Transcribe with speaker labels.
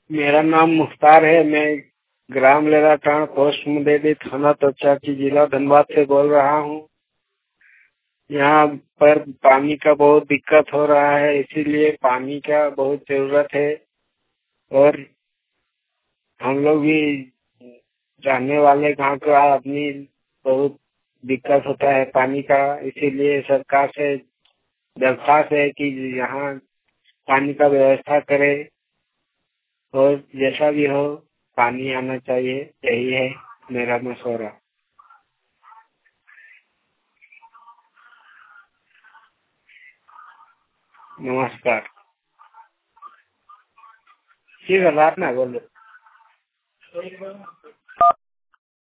Speaker 1: मेरा नाम मुख्तार है। मैं ग्राम लेराटांड, पोस्ट मुदेली, थाना तोचाची, जिला धनबाद से बोल रहा हूँ। यहाँ पर पानी का बहुत दिक्कत हो रहा है, इसीलिए पानी का बहुत जरूरत है। और हम लोग भी रहने वाले गांव का आदमी, बहुत दिक्कत होता है पानी का। इसीलिए सरकार से दरख्वास्त है कि यहाँ पानी का व्यवस्था करे और जैसा भी हो पानी आना चाहिए। यही है मेरा मशवरा। नमस्कार। ठीक है, बात ना बोलो।